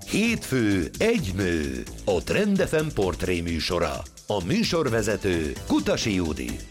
Hétfő egy nő, a Trend FM portré műsora. A műsorvezető Kutasi Judit.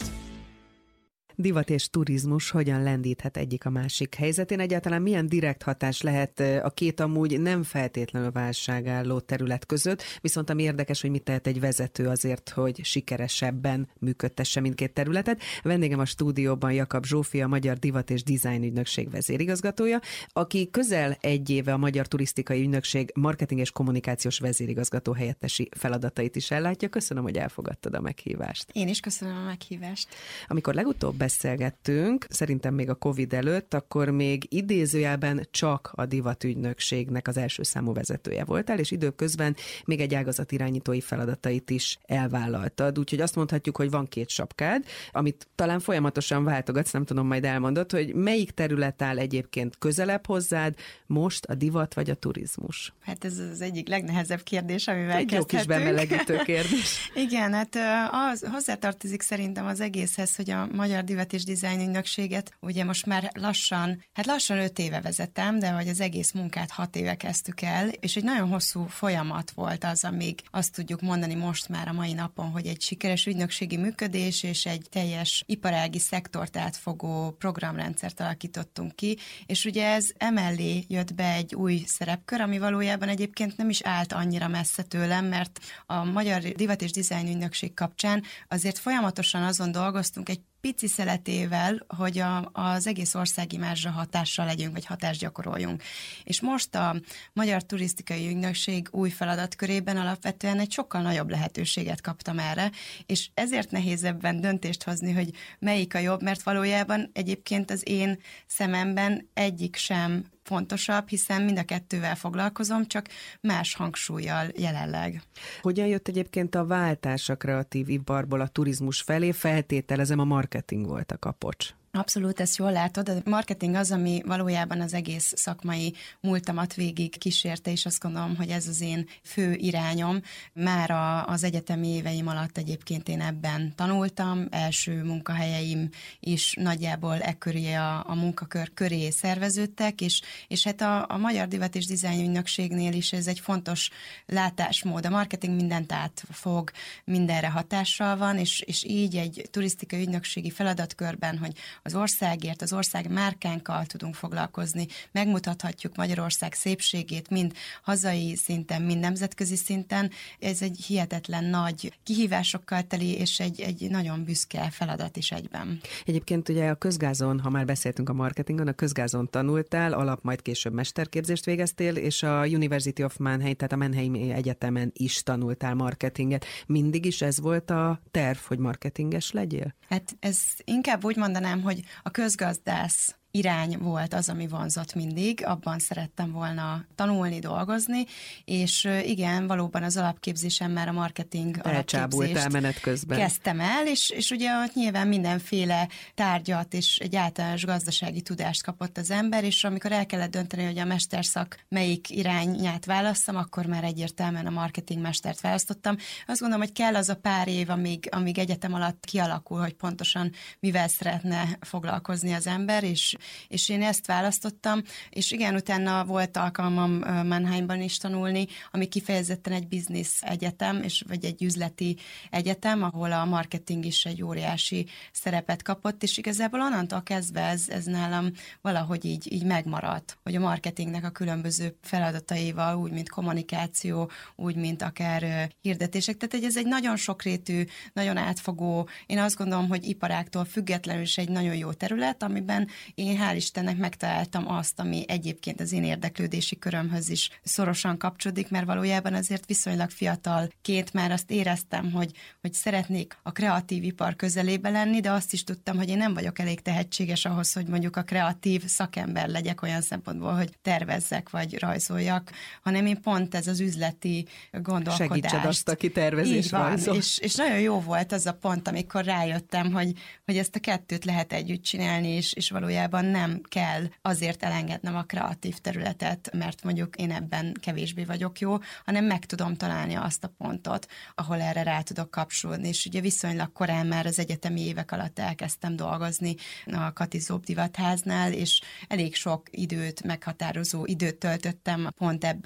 Divat és turizmus hogyan lendíthet egyik a másik helyzetén? Egyáltalán milyen direkt hatás lehet a két amúgy nem feltétlenül válságálló terület között, viszont ami érdekes, hogy mit tehet egy vezető azért, hogy sikeresebben működtesse mindkét területet. Vendégem a stúdióban Jakab Zsófia, a Magyar Divat és Design Ügynökség vezérigazgatója, aki közel egy éve a Magyar Turisztikai Ügynökség marketing és kommunikációs vezérigazgató helyettesi feladatait is ellátja. Köszönöm, hogy elfogadtad a meghívást. Én is köszönöm a meghívást. Amikor legutóbb beszélgettünk, szerintem még a Covid előtt, akkor még idézőjelben csak a divatügynökségnek az első számú vezetője voltál, és időközben még egy ágazat irányítói feladatait is elvállaltad. Úgyhogy azt mondhatjuk, hogy van két sapkád, amit talán folyamatosan váltogatsz, nem tudom, majd elmondod, hogy melyik terület áll egyébként közelebb hozzád, most a divat vagy a turizmus? Hát ez az egyik legnehezebb kérdés, amivel egy kezdhetünk. Jó kis bemelegítő kérdés. Igen, hát hozzátartozik szerintem az egészhez, hogy a Magyar Divat és Design Ügynökséget ugye most már lassan 5 éve vezetem, de hogy az egész munkát 6 éve kezdtük el, és egy nagyon hosszú folyamat volt az, amíg azt tudjuk mondani most már a mai napon, hogy egy sikeres ügynökségi működés és egy teljes iparági szektort átfogó programrendszert alakítottunk ki, és ugye ez emellé jött be egy új szerepkör, ami valójában egyébként nem is állt annyira messze tőlem, mert a Magyar Divat és Design Ügynökség kapcsán azért folyamatosan azon dolgoztunk egy pici szeletével, hogy az egész országimázsra hatással legyünk, vagy hatást gyakoroljunk. És most a Magyar Turisztikai Ügynökség új feladatkörében alapvetően egy sokkal nagyobb lehetőséget kaptam erre, és ezért nehéz ebben döntést hozni, hogy melyik a jobb, mert valójában egyébként az én szememben egyik sem fontosabb, hiszen mind a kettővel foglalkozom, csak más hangsúllyal jelenleg. Hogyan jött egyébként a váltás a kreatív iparból a turizmus felé? Feltételezem, a marketing volt a kapocs. Abszolút, ezt jól látod. A marketing az, ami valójában az egész szakmai múltamat végig kísérte, és azt gondolom, hogy ez az én fő irányom. Már az egyetemi éveim alatt egyébként én ebben tanultam, első munkahelyeim is nagyjából ekköré a munkakör köré szerveződtek, és hát a Magyar Divat és Design Ügynökségnél is ez egy fontos látásmód. A marketing mindent átfog, mindenre hatással van, és így egy turisztikai ügynökségi feladatkörben, hogy az országért, az ország márkánkkal tudunk foglalkozni, megmutathatjuk Magyarország szépségét, mind hazai szinten, mind nemzetközi szinten. Ez egy hihetetlen nagy kihívásokkal teli, és egy nagyon büszke feladat is egyben. Egyébként ugye a közgázon, ha már beszéltünk a marketingon, a közgázon tanultál, majd később mesterképzést végeztél, és a University of Mannheim, tehát a Mannheimi Egyetemen is tanultál marketinget. Mindig is ez volt a terv, hogy marketinges legyél? Hát ez inkább úgy mondanám, hogy a közgazdász irány volt az, ami vonzott mindig, abban szerettem volna tanulni, dolgozni, és igen, valóban az alapképzésem már a marketing alapképzést menet közben kezdtem el, és ugye ott nyilván mindenféle tárgyat és egy általános gazdasági tudást kapott az ember, és amikor el kellett dönteni, hogy a mesterszak melyik irányát válasszam, akkor már egyértelműen a marketingmestert választottam. Azt gondolom, hogy kell az a pár év, amíg egyetem alatt kialakul, hogy pontosan mivel szeretne foglalkozni az ember, és én ezt választottam, és igen, utána volt alkalmam Mannheimban is tanulni, ami kifejezetten egy business egyetem, vagy egy üzleti egyetem, ahol a marketing is egy óriási szerepet kapott, és igazából onnantól kezdve ez nálam valahogy így megmaradt, hogy a marketingnek a különböző feladataival, úgy, mint kommunikáció, úgy, mint akár hirdetések, tehát ez egy nagyon sokrétű, nagyon átfogó, én azt gondolom, hogy iparáktól függetlenül is egy nagyon jó terület, amiben én hál' Istennek megtaláltam azt, ami egyébként az én érdeklődési körömhöz is szorosan kapcsolódik, mert valójában azért viszonylag fiatalként már azt éreztem, hogy szeretnék a kreatív ipar közelébe lenni, de azt is tudtam, hogy én nem vagyok elég tehetséges ahhoz, hogy mondjuk a kreatív szakember legyek olyan szempontból, hogy tervezzek vagy rajzoljak, hanem én pont ez az üzleti gondolkodást. Segítsed azt, aki tervez és rajzol. És nagyon jó volt az a pont, amikor rájöttem, hogy ezt a kettőt lehet együtt csinálni, és valójában nem kell azért elengednem a kreatív területet, mert mondjuk én ebben kevésbé vagyok jó, hanem meg tudom találni azt a pontot, ahol erre rá tudok kapcsolódni. És ugye viszonylag korán már az egyetemi évek alatt elkezdtem dolgozni a Kati Zób Divatháznál, és elég sok meghatározó időt töltöttem pont ebben a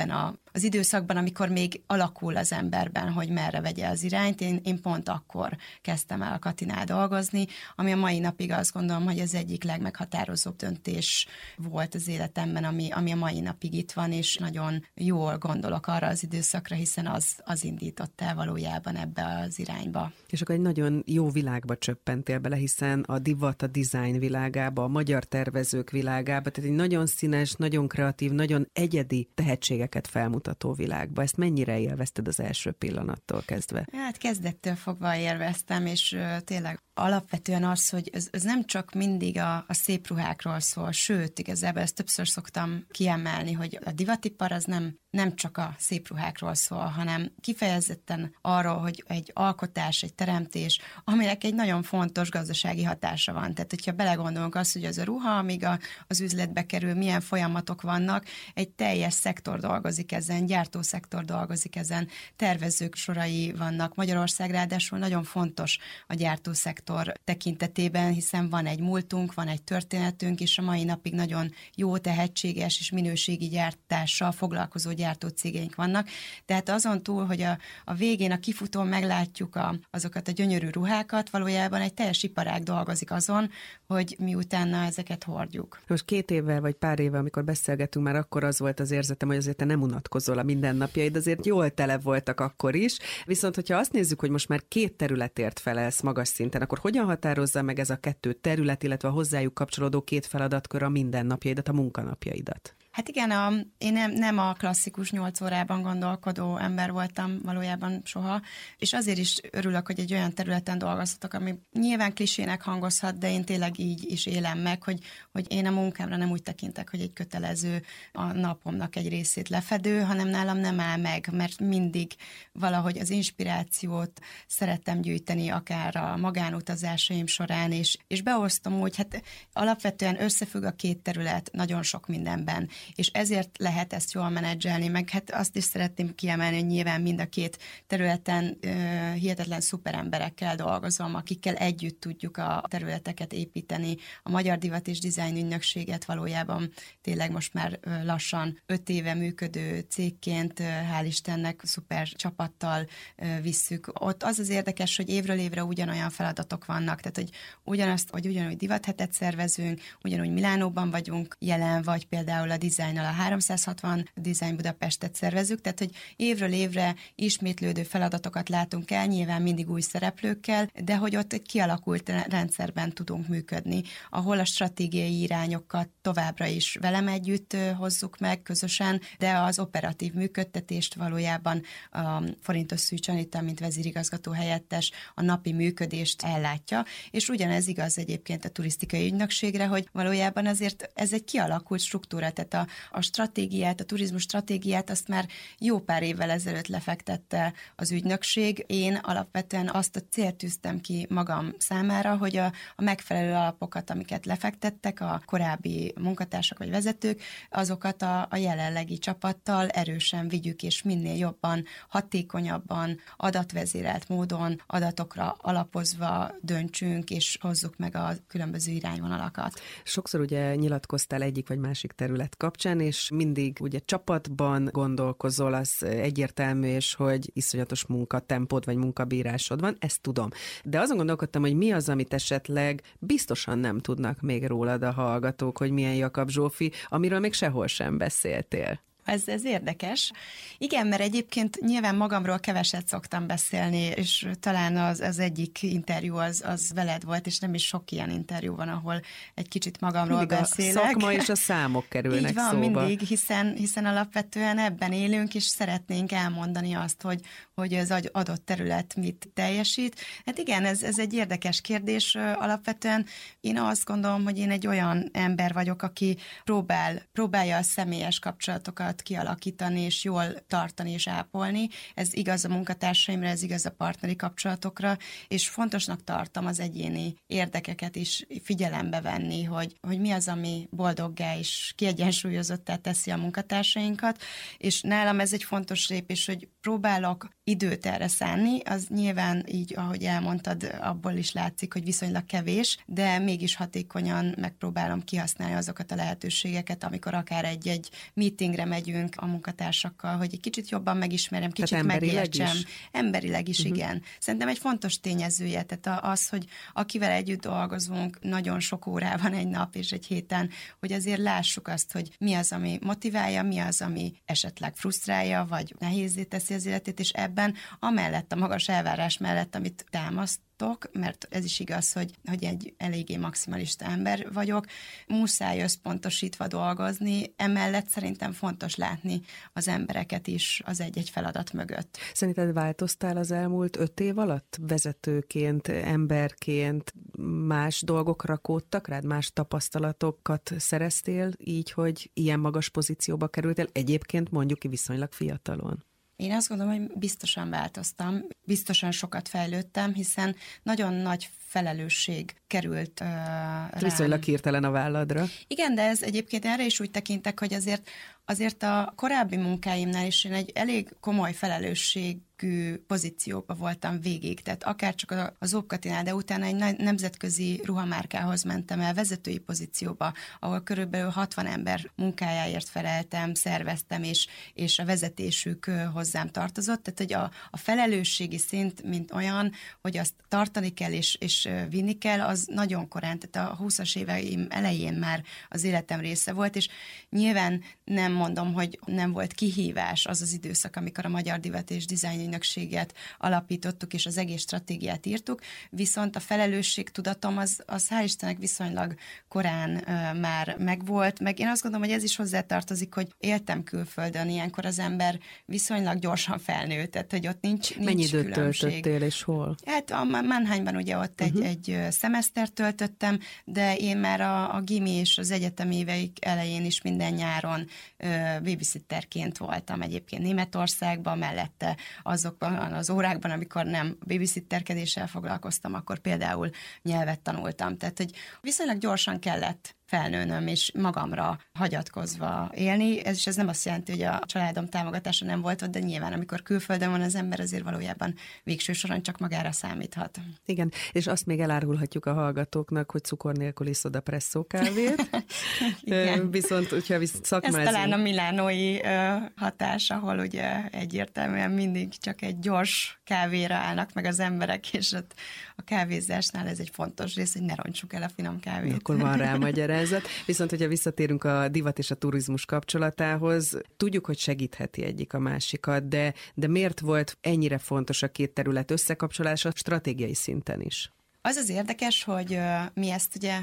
az időszakban, amikor még alakul az emberben, hogy merre vegye az irányt. Én pont akkor kezdtem el a Katinál dolgozni, ami a mai napig azt gondolom, hogy az egyik legmeghatározóbb döntés volt az életemben, ami a mai napig itt van, és nagyon jól gondolok arra az időszakra, hiszen az indított el valójában ebbe az irányba. És akkor egy nagyon jó világba csöppentél bele, hiszen a divat, a design világába, a magyar tervezők világába, tehát egy nagyon színes, nagyon kreatív, nagyon egyedi tehetségeket felmutató világba. Ezt mennyire élvezted az első pillanattól kezdve? Hát kezdettől fogva élveztem, és tényleg alapvetően az, hogy ez nem csak mindig a szép ruhákról szól, sőt, igazából ezt többször szoktam kiemelni, hogy a divatipar az nem csak a szép ruhákról szól, hanem kifejezetten arról, hogy egy alkotás, egy teremtés, aminek egy nagyon fontos gazdasági hatása van. Tehát, hogyha belegondolunk azt, hogy az a ruha, amíg az üzletbe kerül, milyen folyamatok vannak, egy teljes szektor dolgozik ezen, gyártószektor dolgozik ezen, tervezők sorai vannak. Magyarország ráadásul nagyon fontos a gyártószektor tekintetében, hiszen van egy múltunk, van egy történetünk, és a mai napig nagyon jó, tehetséges és minőségi gyártással foglalkozó gyártócégeink vannak. Tehát azon túl, hogy a végén a kifutón meglátjuk azokat a gyönyörű ruhákat, valójában egy teljes iparág dolgozik azon, hogy mi utána ezeket hordjuk. Most 2 évvel vagy pár éve, amikor beszélgetünk, már akkor az volt az érzetem, hogy azért te nem unatkozol a mindennapjaid, azért jól tele voltak akkor is. Viszont, hogyha azt nézzük, hogy most már 2 területért felelsz magas szinten, akkor hogyan határozza meg ez a 2 terület, illetve a hozzájuk kapcsolódó 2 feladatkör a mindennapjaidat, a munkanapjaidat? Hát igen, én nem a klasszikus 8 órában gondolkodó ember voltam valójában soha, és azért is örülök, hogy egy olyan területen dolgozhatok, ami nyilván klisének hangozhat, de én tényleg így is élem meg, hogy én a munkámra nem úgy tekintek, hogy egy kötelező a napomnak egy részét lefedő, hanem nálam nem áll meg, mert mindig valahogy az inspirációt szerettem gyűjteni, akár a magánutazásaim során, és beosztom úgy, hát alapvetően összefügg a 2 terület nagyon sok mindenben, és ezért lehet ezt jól menedzselni, meg hát azt is szeretném kiemelni, hogy nyilván mind a 2 területen hihetetlen szuper emberekkel dolgozom, akikkel együtt tudjuk a területeket építeni. A Magyar Divat és Design Ügynökséget valójában tényleg most már lassan 5 éve működő cégként, hál' Istennek szuper csapattal visszük. Ott az érdekes, hogy évről évre ugyanolyan feladatok vannak, tehát hogy ugyanúgy divathetet szervezünk, ugyanúgy Milánóban vagyunk jelen, vagy például a Designnal a 360 Design Budapestet szervezzük, tehát hogy évről évre ismétlődő feladatokat látunk el, nyilván mindig új szereplőkkel, de hogy ott egy kialakult rendszerben tudunk működni, ahol a stratégiai irányokat továbbra is velem együtt hozzuk meg közösen, de az operatív működtetést valójában a Forintos Szűcs Anita, mint vezérigazgató helyettes a napi működést ellátja, és ugyanez igaz egyébként a turisztikai ügynökségre, hogy valójában azért ez egy kialakult struktúra, tehát a stratégiát, a turizmus stratégiát azt már jó pár évvel ezelőtt lefektette az ügynökség. Én alapvetően azt a célt tűztem ki magam számára, hogy a megfelelő alapokat, amiket lefektettek a korábbi munkatársak vagy vezetők, azokat a jelenlegi csapattal erősen vigyük, és minél jobban, hatékonyabban, adatvezérelt módon, adatokra alapozva döntsünk, és hozzuk meg a különböző irányvonalakat. Sokszor ugye nyilatkoztál egyik vagy másik terület kapcsán, és mindig ugye csapatban gondolkozol, az egyértelmű, és hogy iszonyatos munkatempód vagy munkabírásod van, ezt tudom. De azon gondolkodtam, hogy mi az, amit esetleg biztosan nem tudnak még rólad a hallgatók, hogy milyen Jakab Zsófi, amiről még sehol sem beszéltél. Ez érdekes. Igen, mert egyébként nyilván magamról keveset szoktam beszélni, és talán az egyik interjú az veled volt, és nem is sok ilyen interjú van, ahol egy kicsit magamról mindig beszélek. A szakma és a számok kerülnek így van, szóba. Mindig, hiszen alapvetően ebben élünk, és szeretnénk elmondani azt, hogy az adott terület mit teljesít. Hát igen, ez egy érdekes kérdés. Alapvetően én azt gondolom, hogy én egy olyan ember vagyok, aki próbálja a személyes kapcsolatokat kialakítani, és jól tartani és ápolni. Ez igaz a munkatársaimra, ez igaz a partneri kapcsolatokra, és fontosnak tartom az egyéni érdekeket is figyelembe venni, hogy mi az, ami boldoggá és kiegyensúlyozottá teszi a munkatársainkat, és nálam ez egy fontos lépés, hogy próbálok időt erre szánni, az nyilván így, ahogy elmondtad, abból is látszik, hogy viszonylag kevés, de mégis hatékonyan megpróbálom kihasználni azokat a lehetőségeket, amikor akár egy meetingre megyünk a munkatársakkal, hogy egy kicsit jobban megismerjem, kicsit megértsem. Emberileg is, igen. Szerintem egy fontos tényezője, tehát az, hogy akivel együtt dolgozunk, nagyon sok órában egy nap és egy héten, hogy azért lássuk azt, hogy mi az, ami motiválja, mi az, ami esetleg frusztrálja, vagy nehézzé teszi az életét, és ebben amellett, a magas elvárás mellett, amit támasztok, mert ez is igaz, hogy egy eléggé maximalista ember vagyok, muszáj összpontosítva dolgozni, emellett szerintem fontos látni az embereket is az egy-egy feladat mögött. Szerinted változtál az elmúlt 5 év alatt? Vezetőként, emberként más dolgok rakódtak rád, más tapasztalatokat szereztél így, hogy ilyen magas pozícióba kerültél, egyébként mondjuk viszonylag fiatalon? Én azt gondolom, hogy biztosan változtam, biztosan sokat fejlődtem, hiszen nagyon nagy felelősség került rám. Viszonylag hirtelen a válladra. Igen, de ez egyébként erre is úgy tekintek, hogy azért a korábbi munkáimnál is én egy elég komoly felelősségű pozícióban voltam végig, tehát akár csak az Zóbkatinál, de utána egy nemzetközi ruhamárkához mentem el vezetői pozícióba, ahol körülbelül 60 ember munkájáért feleltem, szerveztem, és a vezetésük hozzám tartozott, tehát hogy a felelősségi szint, mint olyan, hogy azt tartani kell és vinni kell, az nagyon korán, tehát a 20-as éveim elején már az életem része volt, és nyilván nem mondom, hogy nem volt kihívás az az időszak, amikor a Magyar Divat és Design Ügynökséget alapítottuk, és az egész stratégiát írtuk, viszont a felelősségtudatom az hál' Istennek viszonylag korán már megvolt, meg én azt gondolom, hogy ez is hozzátartozik, hogy éltem külföldön, ilyenkor az ember viszonylag gyorsan felnőtt, tehát hogy ott nincs Mennyi időt különbség. töltöttél, és hol? Hát a Mannheimban ugye ott egy szemesztert töltöttem, de én már a gimi és az egyetem éveik elején is minden nyáron babysitterként voltam egyébként Németországban, mellette azokban az órákban, amikor nem babysitterkedéssel foglalkoztam, akkor például nyelvet tanultam. Tehát, hogy viszonylag gyorsan kellett felnőnöm és magamra hagyatkozva élni, és ez nem azt jelenti, hogy a családom támogatása nem volt ott, de nyilván amikor külföldön van az ember, azért valójában végső soron csak magára számíthat. Igen, és azt még elárulhatjuk a hallgatóknak, hogy cukor nélkül iszod a presszó kávét. Viszont, hogyha szakmázunk... Ez talán a milánói hatás, ahol ugye egyértelműen mindig csak egy gyors kávéra állnak meg az emberek, és ott a kávézásnál ez egy fontos rész, hogy ne rontsuk el a finom kávét. Akkor van rá magyarázat. Viszont, hogyha visszatérünk a divat és a turizmus kapcsolatához, tudjuk, hogy segítheti egyik a másikat, de miért volt ennyire fontos a két terület összekapcsolása stratégiai szinten is? Az érdekes, hogy mi ezt ugye,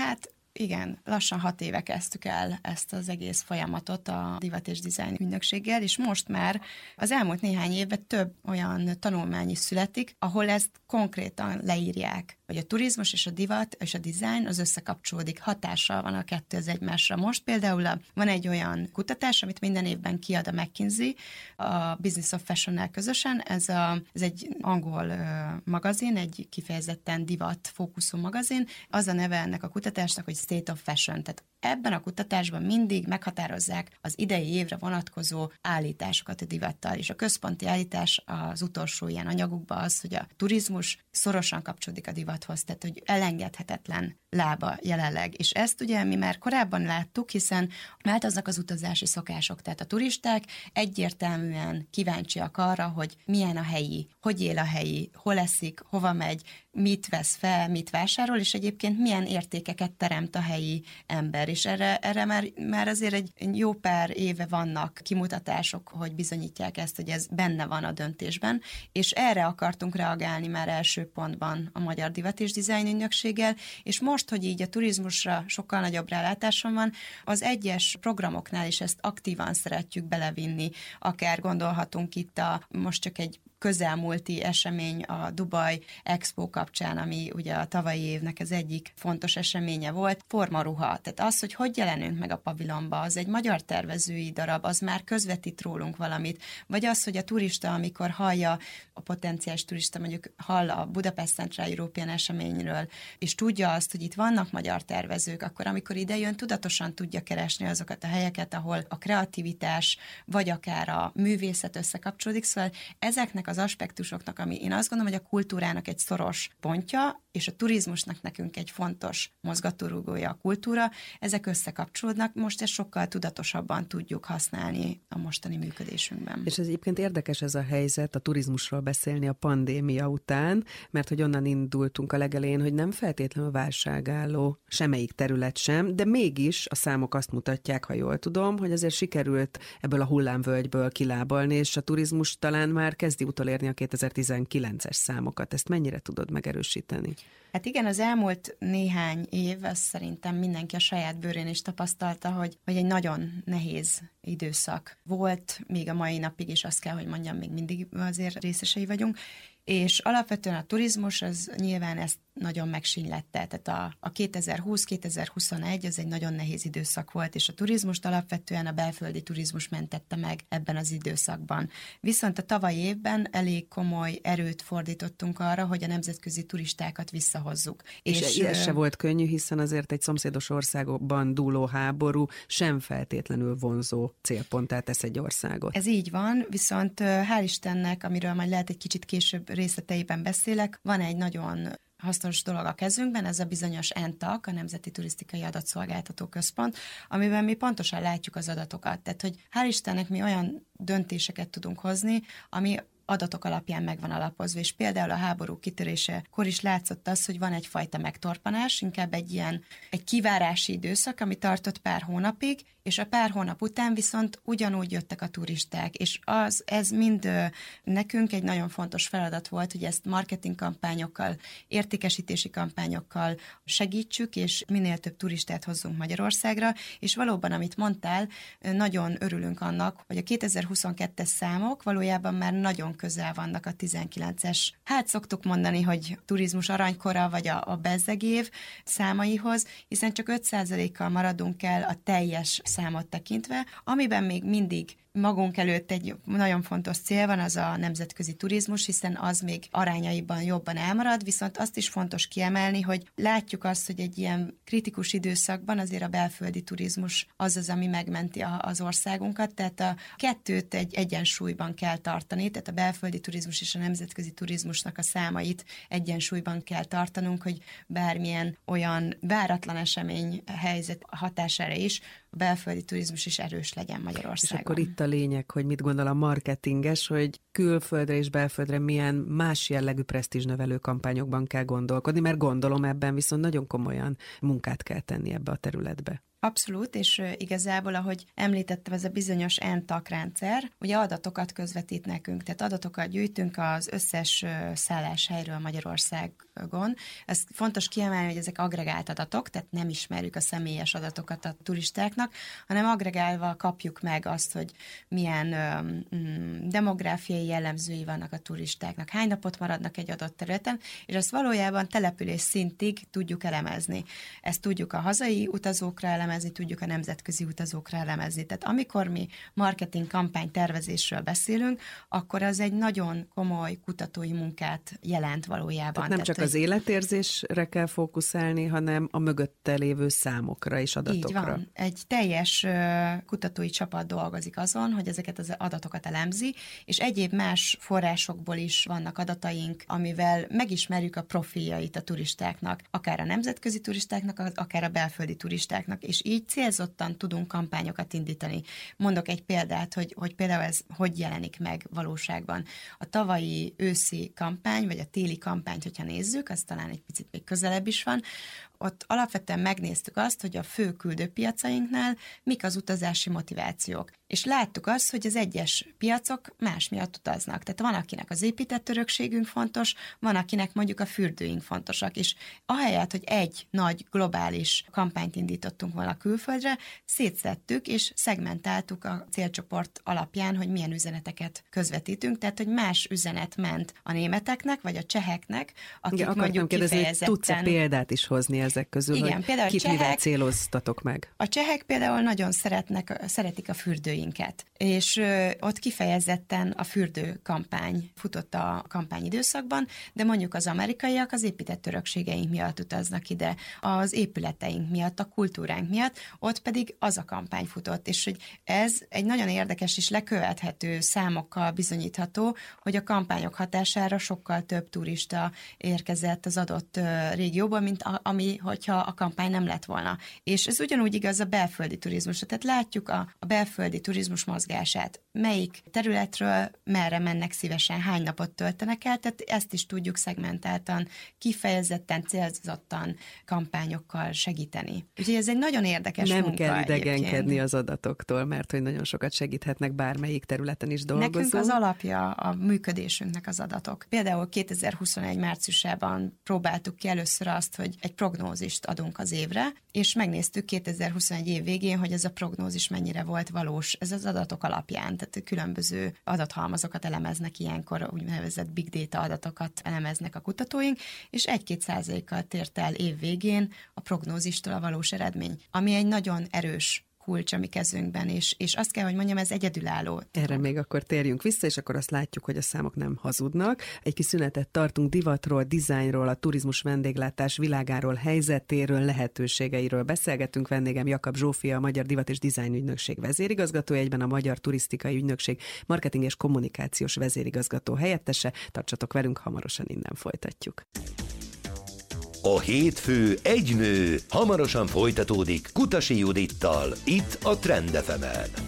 igen, lassan 6 éve kezdtük el ezt az egész folyamatot a Divat és Design Ügynökséggel, és most már az elmúlt néhány évben több olyan tanulmány is születik, ahol ezt konkrétan leírják, hogy a turizmus és a divat és a design az összekapcsolódik, hatással van a kettő az egymásra. Most például van egy olyan kutatás, amit minden évben kiad a McKinsey, a Business of Fashion-nel közösen, ez egy angol magazin, egy kifejezetten divat fókuszú magazin, az a neve ennek a kutatásnak, hogy State of Fashion, tehát ebben a kutatásban mindig meghatározzák az idei évre vonatkozó állításokat a divattal, és a központi állítás az utolsó ilyen anyagukban az, hogy a turizmus szorosan kapcsolódik a divathoz, tehát hogy elengedhetetlen lába jelenleg. És ezt ugye mi már korábban láttuk, hiszen változnak az utazási szokások, tehát a turisták egyértelműen kíváncsiak arra, hogy milyen a helyi, hogy él a helyi, hol eszik, hova megy, mit vesz fel, mit vásárol, és egyébként milyen értékeket teremt a helyi ember. És erre már azért egy jó pár éve vannak kimutatások, hogy bizonyítják ezt, hogy ez benne van a döntésben, és erre akartunk reagálni már első pontban a Magyar Divat és Design Ügynökséggel, és most, hogy így a turizmusra sokkal nagyobb rálátásom van, az egyes programoknál is ezt aktívan szeretjük belevinni, akár gondolhatunk itt most csak egy közelmúlti esemény a Dubai Expo kapcsán, ami ugye a tavalyi évnek az egyik fontos eseménye volt, formaruha. Tehát az, hogy jelenünk meg a pavilonba, az egy magyar tervezői darab, az már közvetít rólunk valamit. Vagy az, hogy a turista, amikor hallja, a potenciális turista mondjuk hall a Budapest Central European eseményről, és tudja azt, hogy itt vannak magyar tervezők, akkor amikor ide jön, tudatosan tudja keresni azokat a helyeket, ahol a kreativitás, vagy akár a művészet összekapcsolódik. Szóval ezeknek az aspektusoknak, ami én azt gondolom, hogy a kultúrának egy szoros pontja, és a turizmusnak nekünk egy fontos mozgatórugója a kultúra, ezek összekapcsolódnak, most ezt sokkal tudatosabban tudjuk használni a mostani működésünkben. És ez egyébként érdekes ez a helyzet, a turizmusról beszélni a pandémia után, mert hogy onnan indultunk a legelején, hogy nem feltétlenül válságálló semmelyik terület sem, de mégis a számok azt mutatják, ha jól tudom, hogy azért sikerült ebből a hullámvölgyből kilábalni, és a turizmus talán már kezdi utolérni a 2019-es számokat. Ezt mennyire tudod megerősíteni? Hát igen, az elmúlt néhány év, azt szerintem mindenki a saját bőrén is tapasztalta, hogy egy nagyon nehéz időszak volt, még a mai napig is azt kell, hogy mondjam, még mindig azért részesei vagyunk, és alapvetően a turizmus az nyilván ezt nagyon megsínylette. Tehát a 2020-2021 az egy nagyon nehéz időszak volt, és a turizmust alapvetően a belföldi turizmus mentette meg ebben az időszakban. Viszont a tavalyi évben elég komoly erőt fordítottunk arra, hogy a nemzetközi turistákat visszahozzuk. És ez se volt könnyű, hiszen azért egy szomszédos országokban dúló háború sem feltétlenül vonzó célponttá tesz egy országot. Ez így van, viszont hál' Istennek, amiről majd lehet egy kicsit később részleteiben beszélek, van egy nagyon hasznos dolog a kezünkben, ez a bizonyos NTAC, a Nemzeti Turisztikai Adatszolgáltató Központ, amiben mi pontosan látjuk az adatokat. Tehát, hogy hál' Istennek mi olyan döntéseket tudunk hozni, ami adatok alapján meg van alapozva, és például a háború kitörésekor is látszott az, hogy van egyfajta megtorpanás, inkább egy kivárási időszak, ami tartott pár hónapig, és a pár hónap után viszont ugyanúgy jöttek a turisták, és ez mind nekünk egy nagyon fontos feladat volt, hogy ezt marketingkampányokkal, értékesítési kampányokkal segítsük, és minél több turistát hozzunk Magyarországra, és valóban, amit mondtál, nagyon örülünk annak, hogy a 2022-es számok valójában már nagyon közel vannak a 19-es. Hát szoktuk mondani, hogy turizmus aranykora, vagy a bezzegév számaihoz, hiszen csak 5%-kal maradunk el a teljes számot tekintve, amiben még mindig magunk előtt egy nagyon fontos cél van, az a nemzetközi turizmus, hiszen az még arányaiban jobban elmarad, viszont azt is fontos kiemelni, hogy látjuk azt, hogy egy ilyen kritikus időszakban azért a belföldi turizmus az, ami megmenti az országunkat, tehát a kettőt egy egyensúlyban kell tartani, tehát a belföldi turizmus és a nemzetközi turizmusnak a számait egyensúlyban kell tartanunk, hogy bármilyen olyan váratlan esemény helyzet hatására is a belföldi turizmus is erős legyen Magyarországon. És akkor itt a lényeg, hogy mit gondol a marketinges, hogy külföldre és belföldre milyen más jellegű presztízsnövelő kampányokban kell gondolkodni, mert gondolom ebben viszont nagyon komolyan munkát kell tenni ebbe a területbe. Abszolút, és igazából, ahogy említettem, ez a bizonyos NTAC rendszer, ugye adatokat közvetít nekünk, tehát adatokat gyűjtünk az összes szálláshelyről Magyarországon. Ez fontos kiemelni, hogy ezek agregált adatok, tehát nem ismerjük a személyes adatokat a turistáknak, hanem agregálva kapjuk meg azt, hogy milyen demográfiai jellemzői vannak a turistáknak, hány napot maradnak egy adott területen, és ezt valójában település szintig tudjuk elemezni. Ezt tudjuk a hazai utazókra elemezni, tudjuk a nemzetközi utazókra elemezni. Tehát amikor mi marketing kampány tervezésről beszélünk, akkor az egy nagyon komoly kutatói munkát jelent valójában. Tehát nem csak az életérzésre kell fókuszálni, hanem a mögötte lévő számokra és adatokra. Így van. Egy teljes kutatói csapat dolgozik azon, hogy ezeket az adatokat elemzi, és egyéb más forrásokból is vannak adataink, amivel megismerjük a profiljait a turistáknak, akár a nemzetközi turistáknak, akár a belföldi turistáknak, és így célzottan tudunk kampányokat indítani. Mondok egy példát, hogy például ez hogy jelenik meg valóságban. A tavalyi őszi kampány, vagy a téli kampányt, hogyha nézzük, az talán egy picit még közelebb is van, Ott alapvetően megnéztük azt, hogy a fő küldőpiacainknál mik az utazási motivációk. És láttuk azt, hogy az egyes piacok más miatt utaznak. Tehát van, akinek az épített örökségünk fontos, van, akinek mondjuk a fürdőink fontosak. És ahelyett, hogy egy nagy globális kampányt indítottunk volna külföldre, szétszedtük és szegmentáltuk a célcsoport alapján, hogy milyen üzeneteket közvetítünk, tehát hogy más üzenet ment a németeknek, vagy a cseheknek, akik igen, mondjuk kifejezetten... Tudsz-e példát is hozni ezek közül, igen, hogy például kit mivel céloztatok meg? A csehek például nagyon szeretik a fürdőinket, és ott kifejezetten a fürdő kampány futott a kampányidőszakban, de mondjuk az amerikaiak az épített örökségeink miatt utaznak ide, az épületeink miatt, a kultúránk miatt, ott pedig az a kampány futott, és hogy ez egy nagyon érdekes és lekövethető számokkal bizonyítható, hogy a kampányok hatására sokkal több turista érkezett az adott régióban, mint hogyha a kampány nem lett volna. És ez ugyanúgy igaz a belföldi turizmusra. Tehát látjuk a belföldi turizmus mozgását. Melyik területről merre mennek szívesen, hány napot töltenek el, tehát ezt is tudjuk szegmentáltan, kifejezetten, célzottan kampányokkal segíteni. Úgyhogy ez egy nagyon érdekes munka. Nem kell idegenkedni az adatoktól, mert hogy nagyon sokat segíthetnek bármelyik területen is dolgozó. Nekünk az alapja a működésünknek az adatok. Például 2021 márciusában próbáltuk ki először azt, hogy egy prognózist adunk az évre, és megnéztük 2021 év végén, hogy ez a prognózis mennyire volt valós. Ez az adatok alapján, tehát különböző adathalmazokat elemeznek ilyenkor, úgynevezett big data adatokat elemeznek a kutatóink, és 1-2%-kal tért el év végén a prognózistól a valós eredmény, ami egy nagyon erős kulcs a mi kezünkben, és azt kell, hogy mondjam, ez egyedülálló. Erre még akkor térjünk vissza, és akkor azt látjuk, hogy a számok nem hazudnak. Egy kis szünetet tartunk, divatról, dizájnról, a turizmus vendéglátás világáról, helyzetéről, lehetőségeiről beszélgetünk. Vendégem Jakab Zsófia, a Magyar Divat és Dizájn Ügynökség vezérigazgatója, egyben a Magyar Turisztikai Ügynökség marketing és kommunikációs vezérigazgató helyettese. Tartsatok velünk, hamarosan innen folytatjuk. A hétfő egy nő hamarosan folytatódik Kutasi Judittal, itt a Trend FM-en.